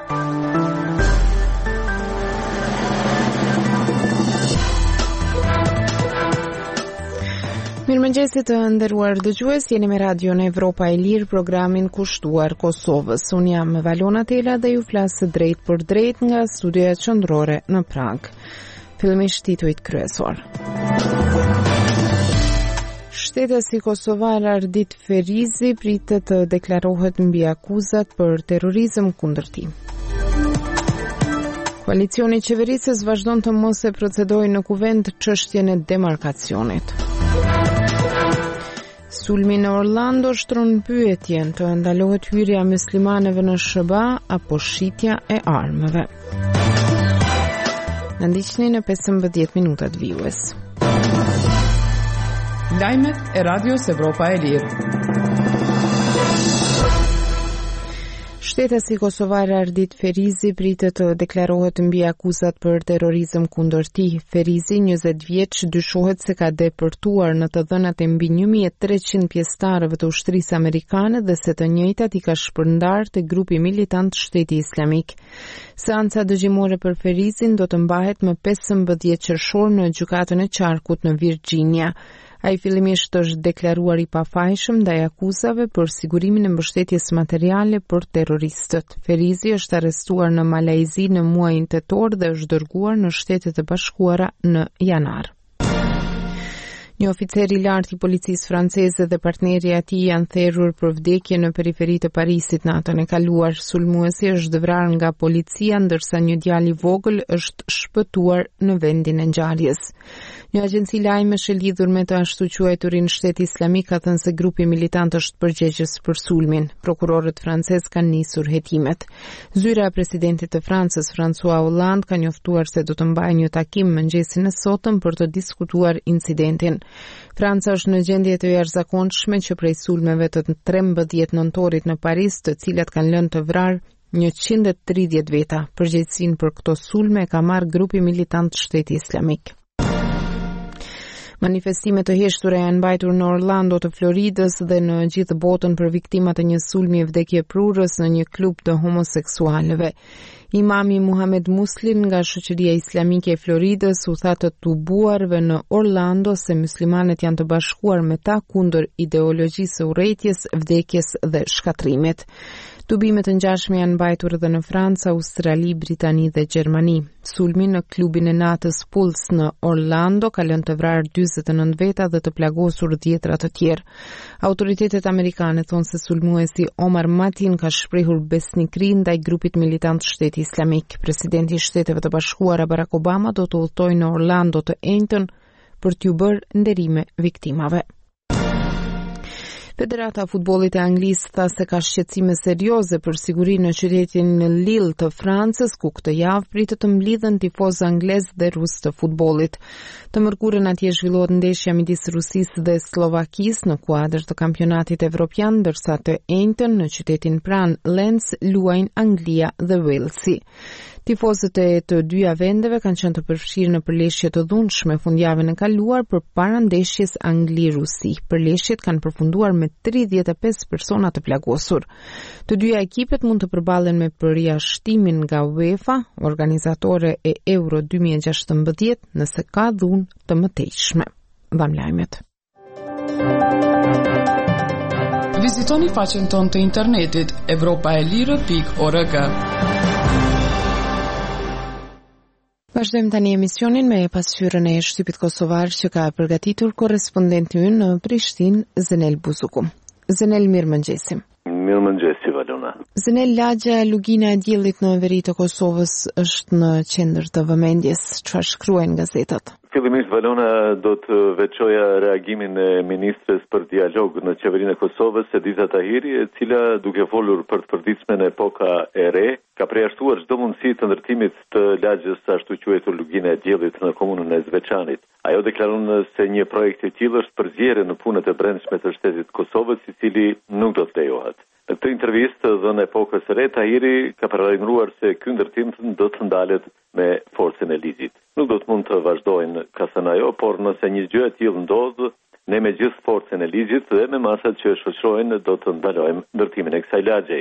Mirëmëngjesit të nderuar dëgjues, jeni me Radion Evropa e Lirë, programin kushtuar Kosovës. Unë jam Valona Tela dhe ju flasë drejt për drejt nga studioja qendrore në Prag. Fillimisht titujt kryesor. Shtetësi kosovar Ardit Ferizi pritet të deklarohet mbi akuzat për terrorizëm kundër tij. Koalicioni i qeverisës vazhdon të mos e procedojë në kuvent çështjen e demarkacionit. Sulmi në Orlando shtron pyetjen, të ndalohet hyrja muslimanëve në SBA apo shitja e armëve. Në ndiqni në 15 minutat vijues. Lajmet e Radios Evropa e Lirë. Shtetësi kosovar Ardit Ferizi pritet të deklarohet mbi akuzat për terrorizëm kundër tij. Ferizi, 20 vjeç, dyshohet se ka depërtuar në të dhënat e mbi 1300 pjesëtarëve të ushtrisë amerikane dhe se të njëjtat i ka shpërndarë te grupi militant Shteti Islamik. Seanca dëgjimore për Ferizin do të mbahet më 15 qershor në gjykatën e Qarkut në Virginia. Ai fillimisht është deklaruar i pafajshëm ndaj akuzave për sigurimin e mbështetjes materiale për terroristët. Ferizi është arrestuar në Malajzi në muajin tetor dhe është dërguar në Shtetet e Bashkuara në janar. Një oficer i lartë i policisë franceze dhe partneri i tij janë therrur për vdekje në periferi të Parisit natën e kaluar. Sulmuesi është vrarë nga policia ndërsa një djalë i vogël është shpëtuar në vendin e ngjarjes. Një agjenci lajmesh e lidhur me të ashtu quajturin Shteti Islamik ka thënë se grupi militant është përgjegjës për sulmin. Prokurorët francezë kanë nisur hetimet. Zyra e presidentit të Francës, François Hollande, ka njoftuar se do të mbajë një takim mëngjesin e sotëm për të diskutuar incidentin. Franca është në gjendje të jashtëzakonshme që prej sulmeve të 13 nëntorit në Paris, të cilat kanë lënë të vrarë 130 veta. Përgjegjësinë për këto sulme ka marrë grupi militant Shteti Islamik. Manifestime të heshtura janë mbajtur në Orlando të Floridës dhe në gjithë botën për viktimat e një sulmi vdekjeprurës në një klub të homoseksualëve. Imami Muhammed Muslin nga Shoqëria Islamike e Floridës u tha të tubuarve në Orlando se muslimanët janë të bashkuar me ta kundër ideologjisë së urrëties, vdekjes dhe shkatrimit. Tubimet të ngjashme janë mbajtur edhe në Franca, Australi, Britani dhe Gjermani. Sulmi në klubin e natës Puls në Orlando ka lënë të vrarë 49 veta dhe të plagosur 10 të tjerë. Autoritetet amerikane thonë se sulmuesi Omar Matin ka shprehur besnikëri ndaj grupit militant Shteti Islamik. Presidenti i Shteteve të Bashkuara Barack Obama do të udhtojë në Orlando të enjtën për t'ju bërë nderime viktimave. Federata e Futbollit e Anglisë tha se ka shqetësime serioze për sigurinë në qytetin Lille të Francës, ku këtë javë pritet të mblidhen tifozë anglezë dhe rusë të futbollit. Të mërkurën atje zhvillohet ndeshja midis Rusisë dhe Slovakisë në kuadër të kampionatit evropian, ndërsa të enjtën në qytetin pranë Lens luajnë Anglia dhe Walesi. Tifozët e të dyja vendeve kanë qenë të përfshirë në përleshje të dhunshme fundjavën e kaluar përpara ndeshjes Angli-Rusi. Përleshjet kanë përfunduar me 35 persona të plagosur. Të dyja ekipet mund të përballen me përjashtimin nga UEFA, organizatore e Euro 2016, nëse ka dhunë të mëtejshme. Dham lajmet. Vizitoni faqen tonë të internetit europaelire.org. Vazhdojmë tani emisionin me pasqyrën e shtypit kosovar që ka përgatitur korrespondenti ynë në Prishtinë, Zenel Buzuku. Zenel, mirëmëngjesi. Mirëmëngjesi, Valona. Zenel, lagja e lugina e diellit në veri të Kosovës është në qendër të vëmendjes. Çfarë shkruajnë gazetat? Fillimisht, Valona, do të veçoja reagimin e ministres për dialog në qeverinë e Kosovës, Ediza Tahiri, e cila duke folur për të përditshmen epoka e re, ka përjashtuar çdo mundësi të ndërtimit të lagjës ashtu quajtur lugina e diellit në komunën e Zveçanit. Ajo deklaron se një projekt i tillë është përzierje në punët e brendshme të shtetit Kosovës, i cili nuk do të lejohet. Në këtë intervistë dhënë epokës së re, Tahiri ka paralajmëruar se ky ndërtim do të ndalet me forcën e ligjit. Nuk do të mund të vazhdojnë, ka thënë ajo, por nëse një gjë e tillë ndodh, ne me gjithë forcën e ligjit dhe me masat që shoqërojnë do të ndalojmë ndërtimin e kësaj lagjeje.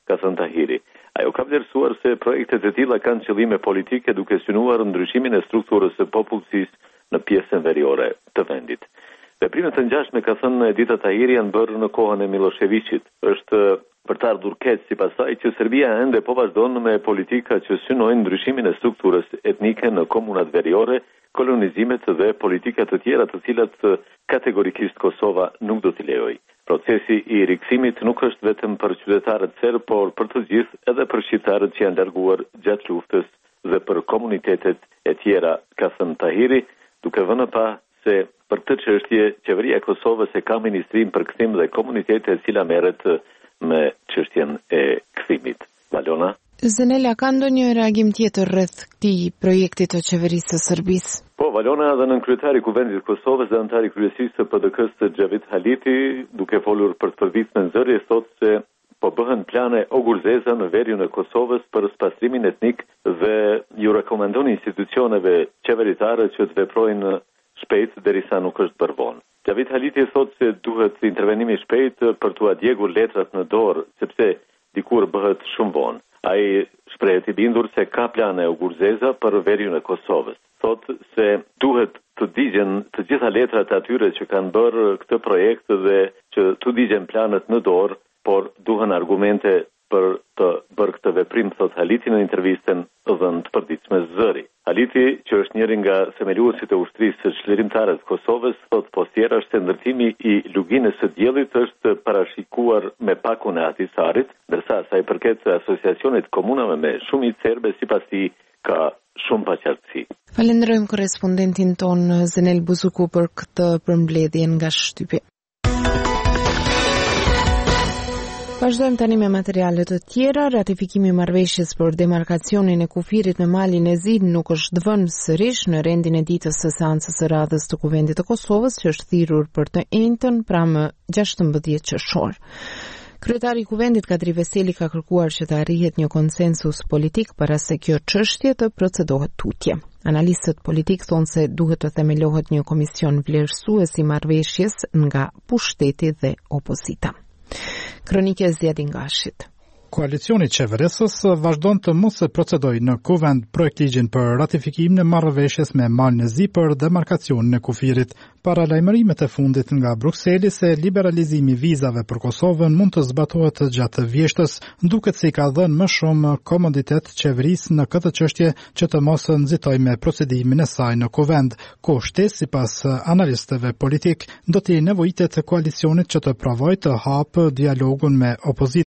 ka thënë Tahiri. Ajo ka vlerësuar se projektet e tilla kanë qëllime politike duke synuar ndryshimin e strukturës së popullsisë në pjesën veriore të vendit. Veprimet e ngjashme, ka thënë Edita Tahiri, janë bërë në kohën e Miloševićit. Është për të ardhur keq sipas saj që Serbia ende po vazhdon me politika që synojnë ndryshimin e strukturës etnike në komunat veriore, kolonizimet dhe politika të tjera të cilat kategorikisht Kosova nuk do t'i lejojë. Procesi i rikthimit nuk është vetëm për qytetarët serb, por për të gjithë, edhe për shqiptarët që janë larguar gjatë luftës dhe për komunitetet e tjera, ka thënë Tahiri, duke vënë pa se për këtë çështje qeveria e Kosovës e ka ministrin për kthim dhe komunitete e cila merret me çështjen e kthimit. Valona? Zenela, ka ndonjë reagim tjetër rreth këtij projekti të qeverisë së Serbisë? Po, Valona, dhe nënkryetari i Kuvendit të Kosovës dhe anëtari i kryesisë së PDK-s Xhavit Haliti, duke folur për të përditshme nxjerrje, thotë se po bëhen plane ogurzeza në veriun e Kosovës për spastrimin etnik dhe ju rekomandon institucioneve qeveritare që të veprojnë shpejt derisa nuk është bërë vonë. Xhavit Haliti thotë se duhet intervenimi shpejt për t'u djegur letrat në dorë, sepse dikur bëhet shumë vonë. Ai shprehet i bindur se ka plane ogurzeza për veriun e Kosovës. Thotë se duhet të digjen të gjitha letrat atyre që kanë bërë këtë projekt dhe që të digjen planet në dorë, por duhen argumente për të bërë këtë veprim, thot Haliti në intervistën dhënë të përditshme Zëri. Haliti, që është njëri nga themeluesit e ushtrisë së çlirimtare të Kosovës, thot postiera është se ndërtimi i luginës së diellit është parashikuar me pakun e Ahtisarit, ndërsa sa i përket asociacionit komunave me shumicë serbe, sipas tij ka shumë paqartësi. Falenderojmë korrespondentin ton Zenel Buzuku për këtë përmbledhje nga shtypi. Vazhdojmë tani me materiale të tjera. Ratifikimi i marrëveshjes për demarkacionin e kufirit me malin e Zid nuk është vënë sërish në rendin e ditës së seancës së radhës të Kuvendit të Kosovës, që është thirrur për të njëjtën pra më 16 qershor. Kryetari i Kuvendit Kadri Veseli ka kërkuar që të arrihet një konsensus politik para se kjo çështje të procedohet tutje. Analistët politik thonë se duhet të themelohet një komision vlerësues i marrëveshjes nga pushteti dhe opozita. Kronike Zjedin Gashit. Koalicioni qeverisës vazhdon të mos se procedoj në Kuvend projektligjin për ratifikim në marrëveshjes me malin e Zi për demarkacionin e kufirit. Para lajmërimet e fundit nga Brukseli se liberalizimi vizave për Kosovën mund të zbatohet gjatë vjeshtës, duket se i ka dhënë më shumë komoditet qeverisë në këtë çështje që të mos nxitoj me procedimin e saj në Kuvend. Koshti, sipas analistëve politik, do të nevojitet koalicionit që të provojë të hapë dialogun me opozitën.